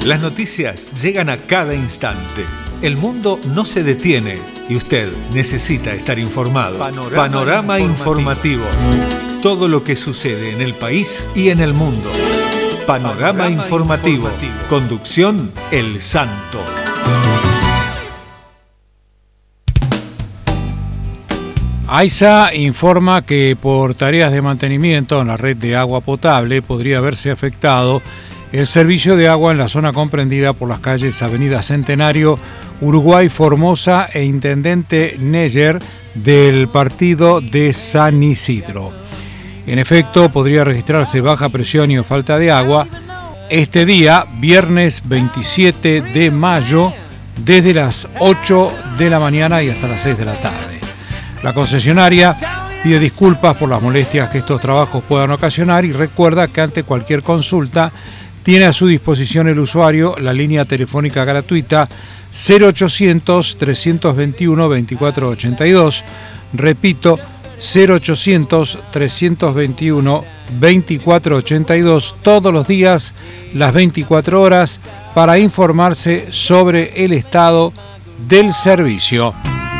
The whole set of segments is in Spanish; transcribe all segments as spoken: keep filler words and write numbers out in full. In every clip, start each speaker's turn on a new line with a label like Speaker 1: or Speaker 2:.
Speaker 1: Las noticias llegan a cada instante. El mundo no se detiene y usted necesita estar informado. Panorama, Panorama informativo. informativo. Todo lo que sucede en el país y en el mundo. Panorama, Panorama informativo. informativo. Conducción El Santo.
Speaker 2: AISA informa que por tareas de mantenimiento en la red de agua potable podría haberse afectado el servicio de agua en la zona comprendida por las calles Avenida Centenario, Uruguay Formosa e Intendente Neyer del partido de San Isidro. En efecto, podría registrarse baja presión y o falta de agua este día, viernes veintisiete de mayo, desde las ocho de la mañana y hasta las seis de la tarde. La concesionaria pide disculpas por las molestias que estos trabajos puedan ocasionar y recuerda que ante cualquier consulta tiene a su disposición el usuario la línea telefónica gratuita cero ochocientos, trescientos veintiuno, veinticuatro ochenta y dos. Repito, cero ochocientos, trescientos veintiuno, veinticuatro ochenta y dos todos los días, las veinticuatro horas, para informarse sobre el estado del servicio.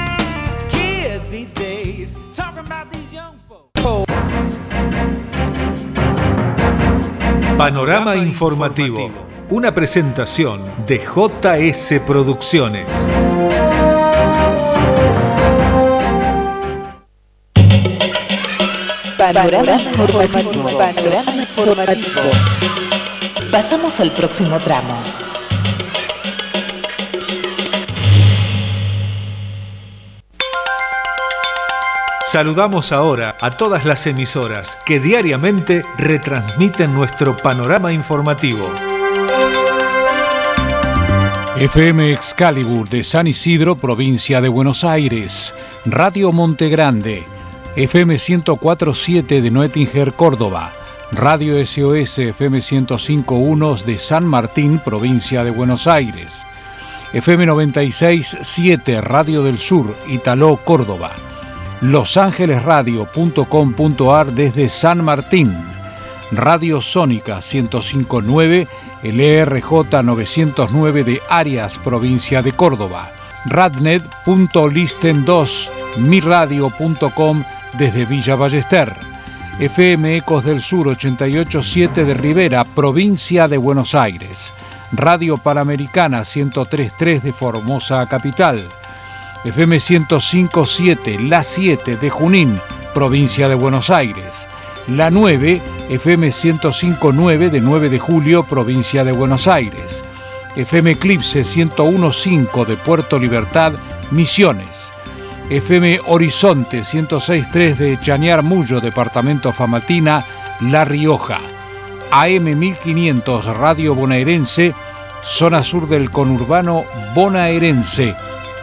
Speaker 1: Panorama informativo, una presentación de J S Producciones.
Speaker 3: Panorama informativo. Panorama informativo. Pasamos al próximo tramo.
Speaker 1: Saludamos ahora a todas las emisoras que diariamente retransmiten nuestro panorama informativo.
Speaker 2: F M Excalibur de San Isidro, provincia de Buenos Aires. Radio Monte Grande. F M ciento cuatro punto siete de Noetinger, Córdoba. Radio S O S F M ciento cinco punto uno de San Martín, provincia de Buenos Aires. F M noventa y seis punto siete Radio del Sur, Italó, Córdoba. Los Ángeles Radio punto com punto ar desde San Martín. Radio Sónica ciento cinco punto nueve, L R J novecientos nueve de Arias, provincia de Córdoba. Radnet punto listen dos, mi radio punto com desde Villa Ballester. F M Ecos del Sur ochenta y ocho punto siete de Rivera, provincia de Buenos Aires. Radio Panamericana ciento tres punto tres de Formosa Capital. F M ciento cinco punto siete, La siete de Junín, provincia de Buenos Aires. La nueve, F M ciento cinco punto nueve de nueve de Julio, provincia de Buenos Aires. F M Eclipse ciento uno punto cinco de Puerto Libertad, Misiones. F M Horizonte ciento seis punto tres de Chañar Mullo, departamento Famatina, La Rioja. A M mil quinientos Radio Bonaerense, zona sur del conurbano bonaerense.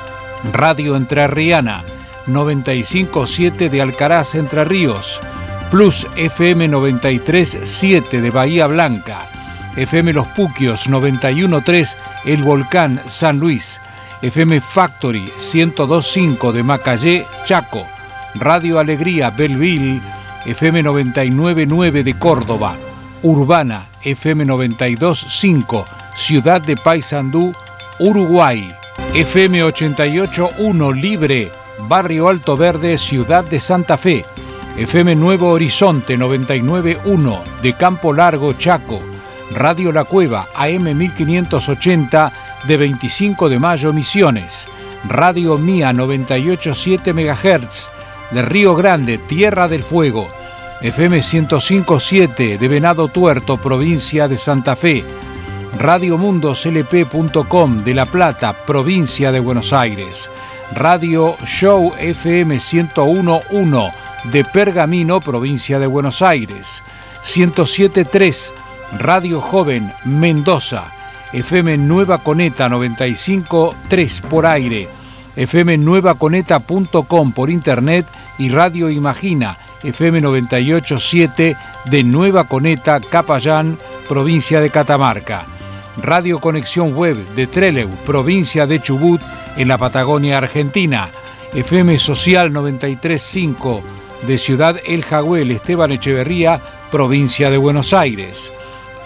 Speaker 2: Radio Entrerriana noventa y cinco punto siete de Alcaraz, Entre Ríos. Plus F M noventa y tres punto siete de Bahía Blanca. F M Los Puquios noventa y uno punto tres El Volcán, San Luis. F M Factory ciento dos punto cinco de Macayé, Chaco. Radio Alegría, Belleville. F M noventa y nueve punto nueve de Córdoba. Urbana, F M noventa y dos punto cinco, Ciudad de Paysandú, Uruguay. F M ochenta y ocho punto uno Libre, Barrio Alto Verde, Ciudad de Santa Fe. F M Nuevo Horizonte noventa y nueve punto uno de Campo Largo, Chaco. Radio La Cueva, A M mil quinientos ochenta de veinticinco de mayo, Misiones. Radio Mía noventa y ocho punto siete megahertz de Río Grande, Tierra del Fuego. F M ciento cinco punto siete de Venado Tuerto, provincia de Santa Fe. Radio Mundos L P punto com de La Plata, provincia de Buenos Aires. Radio Show F M ciento uno punto uno de Pergamino, provincia de Buenos Aires. ciento siete punto tres Radio Joven Mendoza. F M Nueva Coneta noventa y cinco punto tres por aire. F M nueva coneta punto com por internet y Radio Imagina F M noventa y ocho punto siete de Nueva Coneta, Capayán, provincia de Catamarca. Radio Conexión Web de Trelew, provincia de Chubut, en la Patagonia Argentina. F M Social noventa y tres punto cinco de Ciudad El Jagüel, Esteban Echeverría, provincia de Buenos Aires.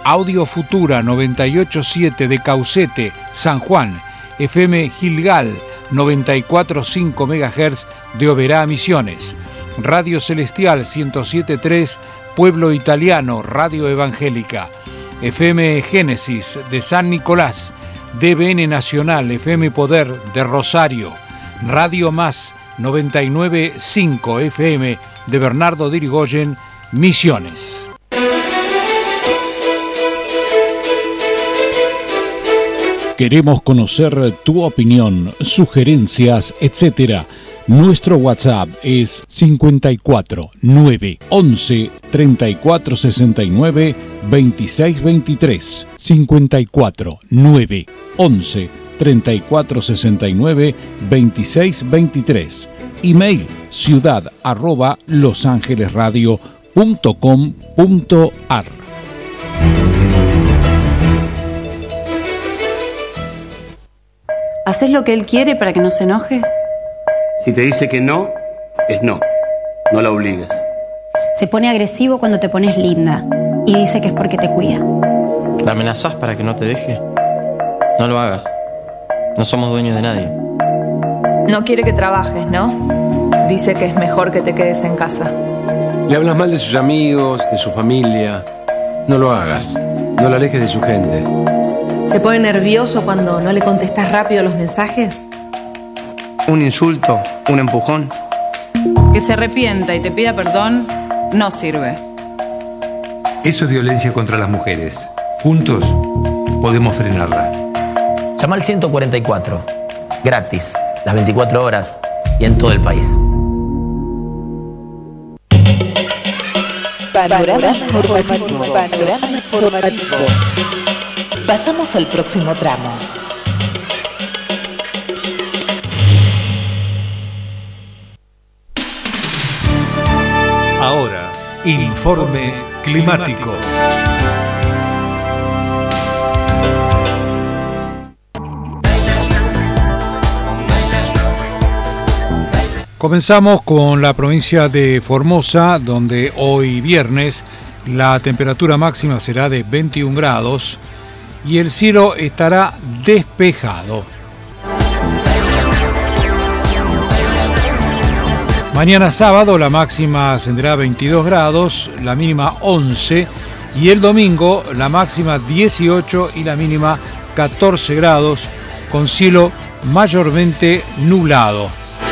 Speaker 2: Audio Futura noventa y ocho punto siete de Caucete, San Juan, F M Gilgal noventa y cuatro punto cinco megahertz de Oberá, Misiones, Radio Celestial ciento siete punto tres Pueblo Italiano, Radio Evangélica, F M Génesis de San Nicolás, D B N Nacional, F M Poder de Rosario, Radio Más noventa y nueve punto cinco F M de Bernardo de Irigoyen, Misiones. Queremos conocer tu opinión, sugerencias, etcétera. Nuestro WhatsApp es cincuenta y cuatro nueve once treinta y cuatro sesenta y nueve veintiséis veintitrés. cincuenta y cuatro nueve once treinta y cuatro sesenta y nueve veintiséis veintitrés. Email ciudad arroba losangelesradio punto com punto ar.
Speaker 4: ¿Haces lo que él quiere para que no se enoje?
Speaker 5: Si te dice que no, es no. No la obligues.
Speaker 4: Se pone agresivo cuando te pones linda y dice que es porque te cuida.
Speaker 6: ¿La amenazás para que no te deje? No lo hagas. No somos dueños de nadie.
Speaker 7: No quiere que trabajes, ¿no? Dice que es mejor que te quedes en casa.
Speaker 8: Le hablas mal de sus amigos, de su familia. No lo hagas. No lo alejes de su gente.
Speaker 9: ¿Se pone nervioso cuando no le contestás rápido los mensajes?
Speaker 5: Un insulto, un empujón.
Speaker 10: Que se arrepienta y te pida perdón no sirve.
Speaker 11: Eso es violencia contra las mujeres. Juntos podemos frenarla.
Speaker 12: Llama al ciento cuarenta y cuatro. Gratis, las veinticuatro horas y en todo el país.
Speaker 3: Panorama informativo. Panorama informativo. Pasamos al próximo tramo.
Speaker 1: Ahora, informe climático.
Speaker 2: Comenzamos con la provincia de Formosa, donde hoy viernes la temperatura máxima será de veintiún grados y el cielo estará despejado. Mañana sábado la máxima ascenderá a veintidós grados, la mínima once, y el domingo la máxima dieciocho y la mínima catorce grados, con cielo mayormente nublado.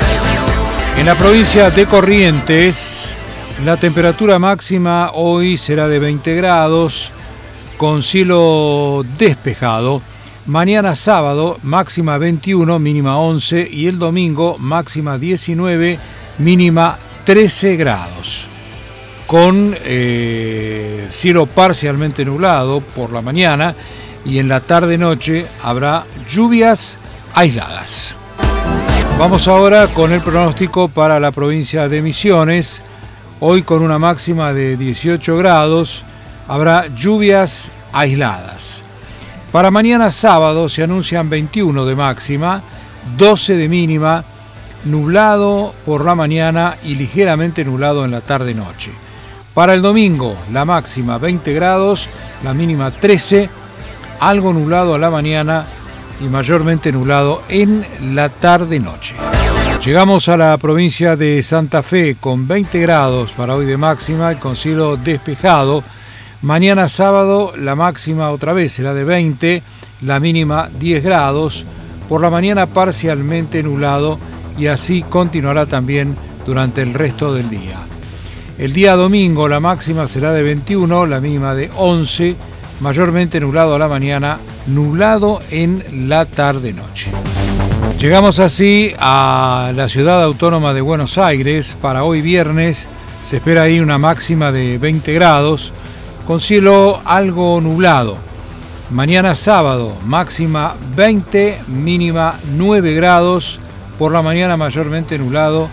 Speaker 2: En la provincia de Corrientes, la temperatura máxima hoy será de veinte grados, con cielo despejado. Mañana sábado, máxima veintiuno, mínima once, y el domingo, máxima diecinueve, mínima trece grados. Con eh, cielo parcialmente nublado por la mañana, y en la tarde-noche habrá lluvias aisladas. Vamos ahora con el pronóstico para la provincia de Misiones. Hoy con una máxima de dieciocho grados, habrá lluvias aisladas. Para mañana sábado se anuncian veintiuno de máxima, doce de mínima, nublado por la mañana y ligeramente nublado en la tarde-noche. Para el domingo, la máxima veinte grados, la mínima trece, algo nublado a la mañana y mayormente nublado en la tarde-noche. Llegamos a la provincia de Santa Fe con veinte grados para hoy de máxima y con cielo despejado. Mañana sábado la máxima otra vez será de veinte, la mínima diez grados, por la mañana parcialmente nublado y así continuará también durante el resto del día. El día domingo la máxima será de veintiuno, la mínima de once, mayormente nublado a la mañana, nublado en la tarde-noche. Llegamos así a la ciudad autónoma de Buenos Aires. Para hoy viernes se espera ahí una máxima de veinte grados, con cielo algo nublado. Mañana sábado, máxima veinte, mínima nueve grados, por la mañana mayormente nublado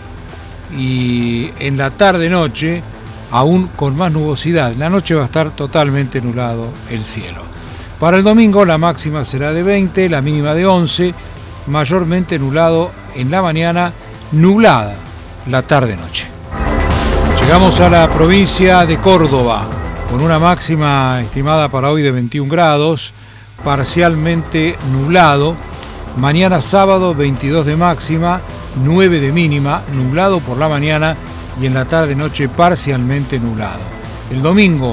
Speaker 2: y en la tarde-noche aún con más nubosidad. La noche va a estar totalmente nublado el cielo. Para el domingo la máxima será de veinte, la mínima de once, mayormente nublado en la mañana, nublada la tarde-noche. Llegamos a la provincia de Córdoba. con una máxima estimada para hoy de veintiún grados, parcialmente nublado. Mañana sábado veintidós de máxima, nueve de mínima, nublado por la mañana y en la tarde-noche parcialmente nublado. El domingo,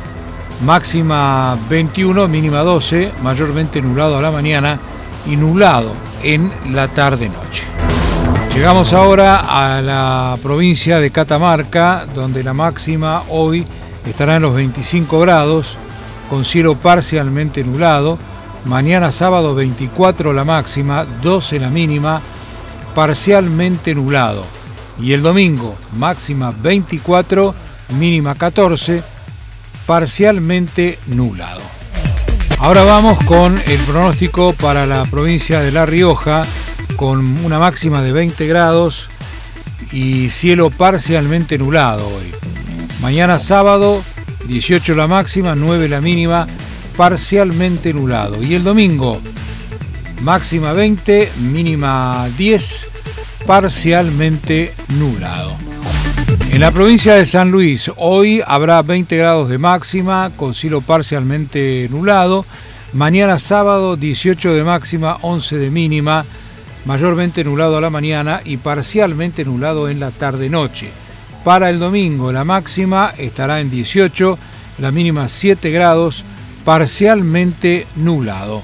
Speaker 2: máxima veintiuno, mínima doce, mayormente nublado a la mañana y nublado en la tarde-noche. Llegamos ahora a la provincia de Catamarca, donde la máxima hoy estará en los veinticinco grados, con cielo parcialmente nublado. Mañana sábado veinticuatro la máxima, doce la mínima, parcialmente nublado. Y el domingo, máxima veinticuatro, mínima catorce, parcialmente nublado. Ahora vamos con el pronóstico para la provincia de La Rioja, con una máxima de veinte grados y cielo parcialmente nublado hoy. Mañana sábado, dieciocho la máxima, nueve la mínima, parcialmente nublado. Y el domingo, máxima veinte, mínima diez, parcialmente nublado. En la provincia de San Luis, hoy habrá veinte grados de máxima, con cielo parcialmente nublado. Mañana sábado, dieciocho de máxima, once de mínima, mayormente nublado a la mañana y parcialmente nublado en la tarde-noche. Para el domingo, la máxima estará en dieciocho, la mínima siete grados, parcialmente nublado.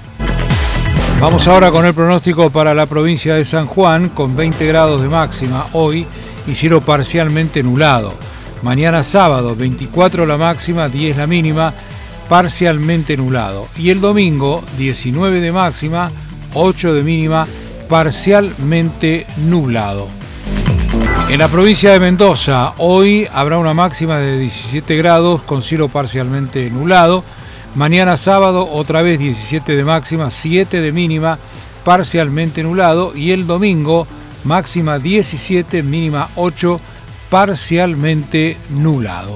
Speaker 2: Vamos ahora con el pronóstico para la provincia de San Juan, con veinte grados de máxima hoy y cielo parcialmente nublado. Mañana sábado, veinticuatro la máxima, diez la mínima, parcialmente nublado. Y el domingo, diecinueve de máxima, ocho de mínima, parcialmente nublado. En la provincia de Mendoza, hoy habrá una máxima de diecisiete grados con cielo parcialmente nublado. Mañana sábado, otra vez diecisiete de máxima, siete de mínima, parcialmente nublado. Y el domingo, máxima diecisiete, mínima ocho, parcialmente nublado.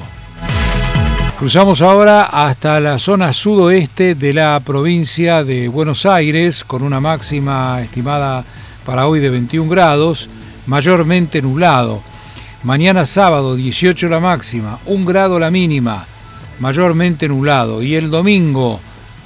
Speaker 2: Cruzamos ahora hasta la zona sudoeste de la provincia de Buenos Aires, con una máxima estimada para hoy de veintiún grados, mayormente nublado. Mañana sábado, dieciocho la máxima, un grado la mínima, mayormente nublado. Y el domingo,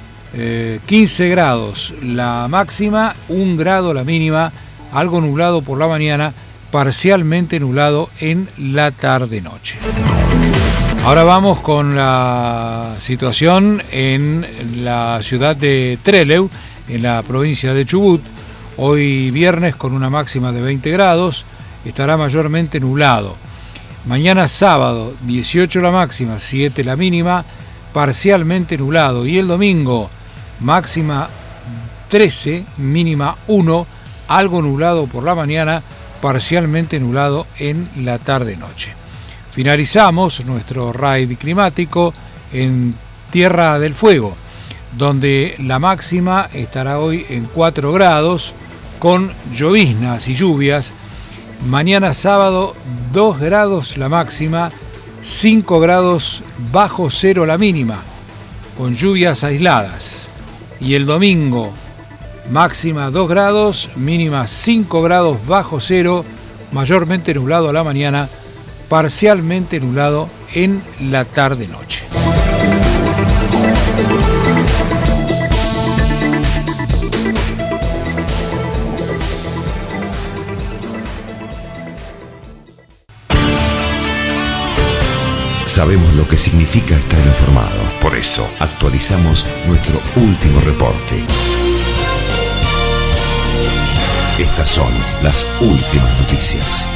Speaker 2: eh, quince grados la máxima, un grado la mínima, algo nublado por la mañana, parcialmente nublado en la tarde-noche. Ahora vamos con la situación en la ciudad de Trelew, en la provincia de Chubut. Hoy viernes con una máxima de veinte grados, estará mayormente nublado. Mañana sábado, dieciocho la máxima, siete la mínima, parcialmente nublado. Y el domingo, máxima trece, mínima uno, algo nublado por la mañana, parcialmente nublado en la tarde-noche. Finalizamos nuestro raid climático en Tierra del Fuego, donde la máxima estará hoy en cuatro grados, con lloviznas y lluvias. Mañana sábado, dos grados la máxima, cinco grados bajo cero la mínima, con lluvias aisladas. Y el domingo, máxima dos grados, mínima cinco grados bajo cero, mayormente nublado a la mañana, parcialmente nublado en la tarde-noche.
Speaker 13: Sabemos lo que significa estar informado. Por eso actualizamos nuestro último reporte. Estas son las últimas noticias.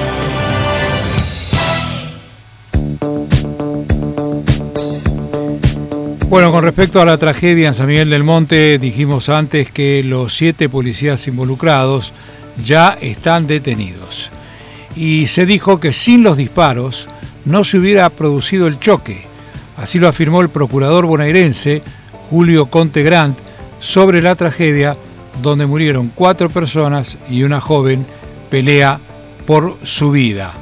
Speaker 2: Bueno, con respecto a la tragedia en San Miguel del Monte, dijimos antes que los siete policías involucrados ya están detenidos. Y se dijo que sin los disparos no se hubiera producido el choque. Así lo afirmó el procurador bonaerense Julio Conte Grant sobre la tragedia donde murieron cuatro personas y una joven pelea por su vida.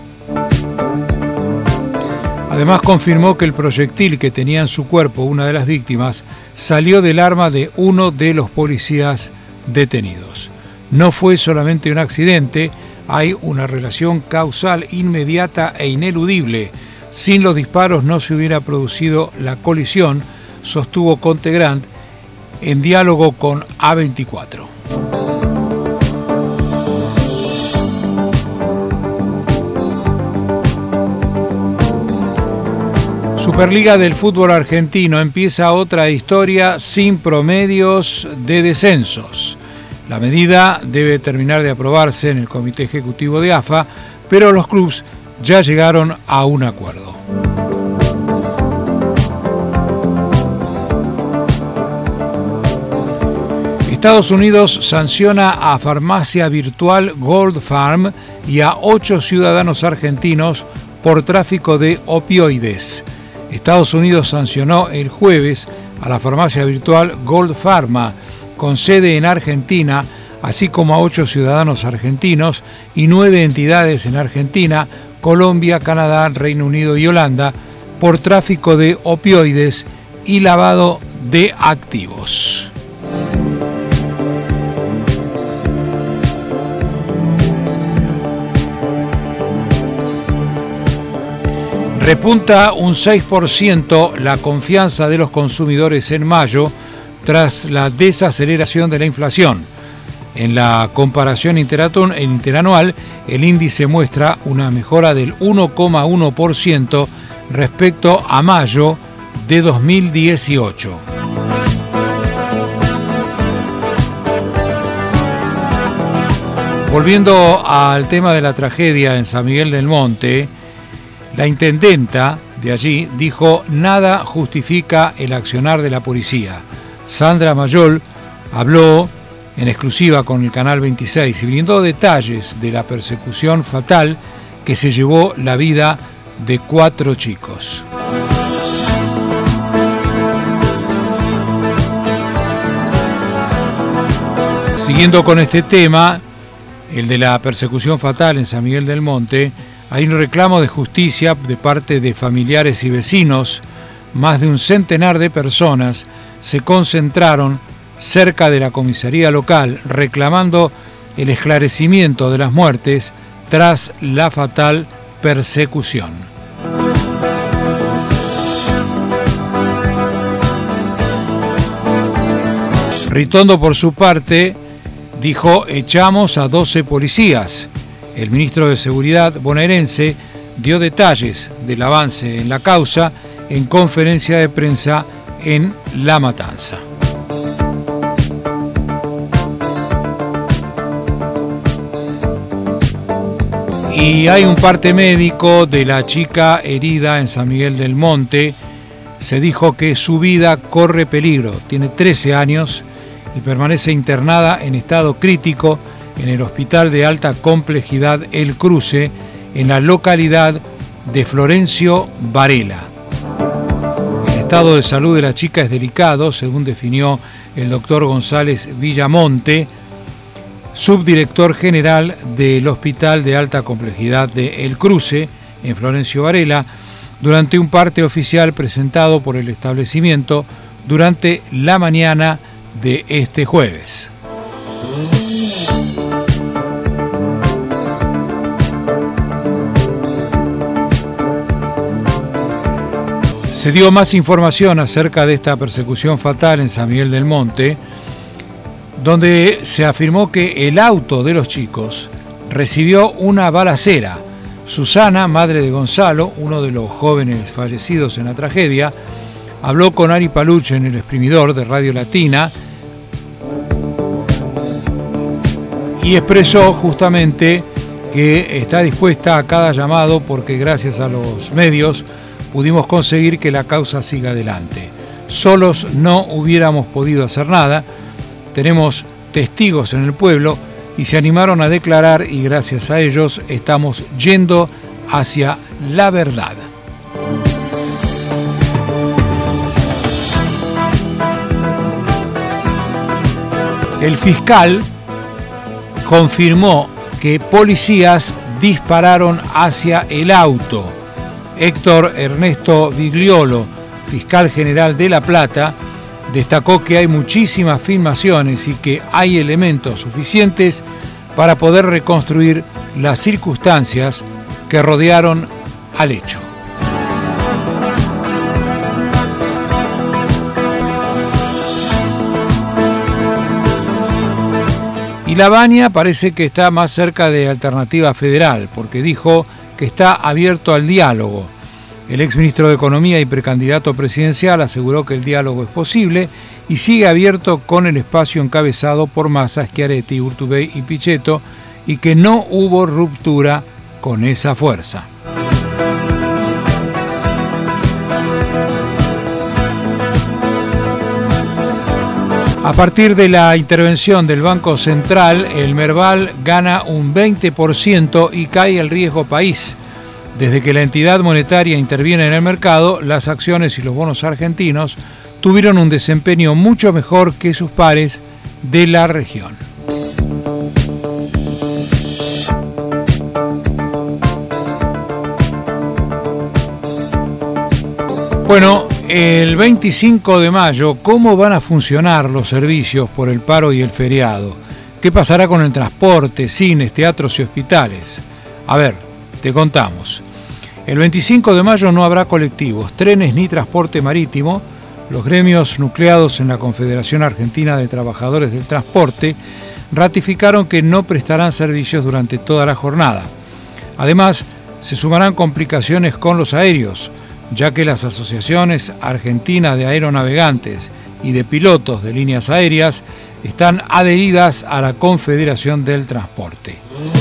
Speaker 2: Además confirmó que el proyectil que tenía en su cuerpo una de las víctimas salió del arma de uno de los policías detenidos. No fue solamente un accidente, hay una relación causal inmediata e ineludible, Sin los disparos no se hubiera producido la colisión, sostuvo Contegrand en diálogo con A veinticuatro. Superliga del fútbol argentino, empieza otra historia sin promedios de descensos. La medida debe terminar de aprobarse en el Comité Ejecutivo de A F A, pero los clubes ya llegaron a un acuerdo. Estados Unidos sanciona a farmacia virtual Gold Farm y a ocho ciudadanos argentinos por tráfico de opioides. Estados Unidos sancionó el jueves a la farmacia virtual Gold Pharma, con sede en Argentina, así como a ocho ciudadanos argentinos y nueve entidades en Argentina, Colombia, Canadá, Reino Unido y Holanda, por tráfico de opioides y lavado de activos. Repunta un seis por ciento la confianza de los consumidores en mayo tras la desaceleración de la inflación. En la comparación interanual, el índice muestra una mejora del uno coma uno por ciento respecto a mayo de dos mil dieciocho. Volviendo al tema de la tragedia en San Miguel del Monte, la intendenta de allí dijo: nada justifica el accionar de la policía. Sandra Mayol habló en exclusiva con el Canal veintiséis y brindó detalles de la persecución fatal que se llevó la vida de cuatro chicos. Siguiendo con este tema, el de la persecución fatal en San Miguel del Monte, hay un reclamo de justicia de parte de familiares y vecinos. Más de un centenar de personas se concentraron cerca de la comisaría local reclamando el esclarecimiento de las muertes tras la fatal persecución. Ritondo, por su parte, dijo: echamos a doce policías. El ministro de Seguridad bonaerense dio detalles del avance en la causa en conferencia de prensa en La Matanza. Y hay un parte médico de la chica herida en San Miguel del Monte. Se dijo que su vida corre peligro. Tiene trece años y permanece internada en estado crítico en el Hospital de Alta Complejidad El Cruce, en la localidad de Florencio Varela. El estado de salud de la chica es delicado, según definió el doctor González Villamonte, subdirector general del Hospital de Alta Complejidad de El Cruce, en Florencio Varela, durante un parte oficial presentado por el establecimiento durante la mañana de este jueves. Se dio más información acerca de esta persecución fatal en San Miguel del Monte, donde se afirmó que el auto de los chicos recibió una balacera. Susana, madre de Gonzalo, uno de los jóvenes fallecidos en la tragedia, habló con Ari Paluch en El Exprimidor de Radio Latina y expresó justamente que está dispuesta a cada llamado porque gracias a los medios pudimos conseguir que la causa siga adelante. Solos no hubiéramos podido hacer nada. Tenemos testigos en el pueblo y se animaron a declarar y gracias a ellos estamos yendo hacia la verdad. El fiscal confirmó que policías dispararon hacia el auto. Héctor Ernesto Vigliolo, fiscal general de La Plata, destacó que hay muchísimas filmaciones y que hay elementos suficientes para poder reconstruir las circunstancias que rodearon al hecho. Y Lavagna parece que está más cerca de Alternativa Federal, porque dijo que está abierto al diálogo. El exministro de Economía y precandidato presidencial aseguró que el diálogo es posible y sigue abierto con el espacio encabezado por Massa, Schiaretti, Urtubey y Pichetto, y que no hubo ruptura con esa fuerza. A partir de la intervención del Banco Central, el Merval gana un veinte por ciento y cae el riesgo país. Desde que la entidad monetaria interviene en el mercado, las acciones y los bonos argentinos tuvieron un desempeño mucho mejor que sus pares de la región. Bueno, el veinticinco de mayo, ¿cómo van a funcionar los servicios por el paro y el feriado? ¿Qué pasará con el transporte, cines, teatros y hospitales? A ver, te contamos. El veinticinco de mayo no habrá colectivos, trenes ni transporte marítimo. Los gremios nucleados en la Confederación Argentina de Trabajadores del Transporte ratificaron que no prestarán servicios durante toda la jornada. Además, se sumarán complicaciones con los aéreos, ya que las asociaciones argentinas de aeronavegantes y de pilotos de líneas aéreas están adheridas a la Confederación del Transporte.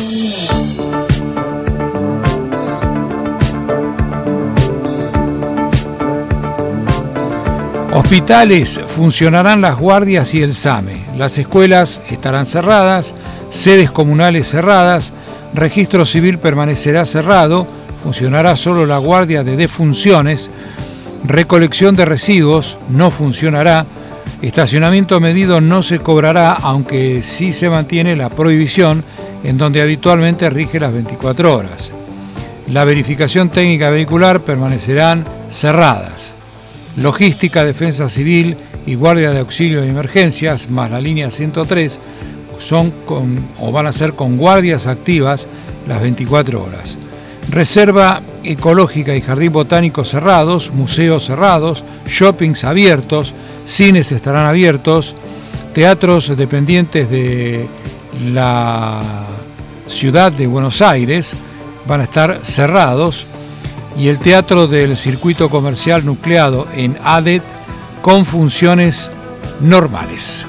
Speaker 2: Hospitales, funcionarán las guardias y el SAME. Las escuelas estarán cerradas, sedes comunales cerradas, registro civil permanecerá cerrado, funcionará solo la guardia de defunciones, recolección de residuos no funcionará, estacionamiento medido no se cobrará, aunque sí se mantiene la prohibición en donde habitualmente rige las veinticuatro horas. La verificación técnica vehicular permanecerán cerradas. Logística, defensa civil y guardia de auxilio de emergencias, más la línea ciento tres, son con, o van a ser con guardias activas las veinticuatro horas. Reserva ecológica y jardín botánico cerrados, museos cerrados, shoppings abiertos, cines estarán abiertos, teatros dependientes de la ciudad de Buenos Aires van a estar cerrados, y el teatro del circuito comercial nucleado en A D E T con funciones normales.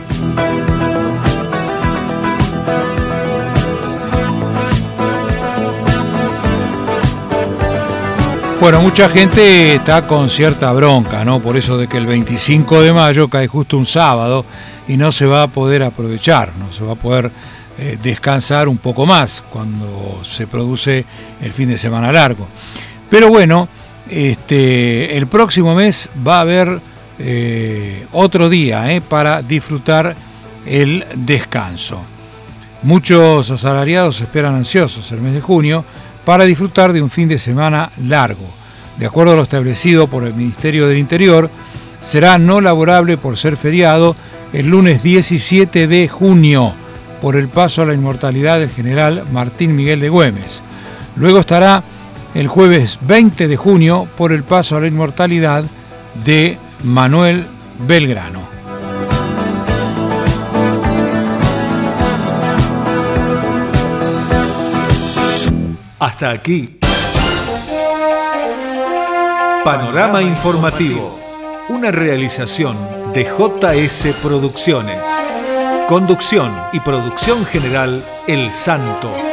Speaker 2: Bueno, mucha gente está con cierta bronca, ¿no? Por eso de que el veinticinco de mayo cae justo un sábado y no se va a poder aprovechar, no se va a poder eh, descansar un poco más cuando se produce el fin de semana largo. Pero bueno, este, el próximo mes va a haber eh, otro día eh, para disfrutar el descanso. Muchos asalariados esperan ansiosos el mes de junio para disfrutar de un fin de semana largo. De acuerdo a lo establecido por el Ministerio del Interior, será no laborable por ser feriado el lunes diecisiete de junio por el paso a la inmortalidad del general Martín Miguel de Güemes. Luego estará el jueves veinte de junio por el paso a la inmortalidad de Manuel Belgrano.
Speaker 1: Hasta aquí. Panorama Informativo, una realización de J S Producciones. Conducción y producción general El Santo.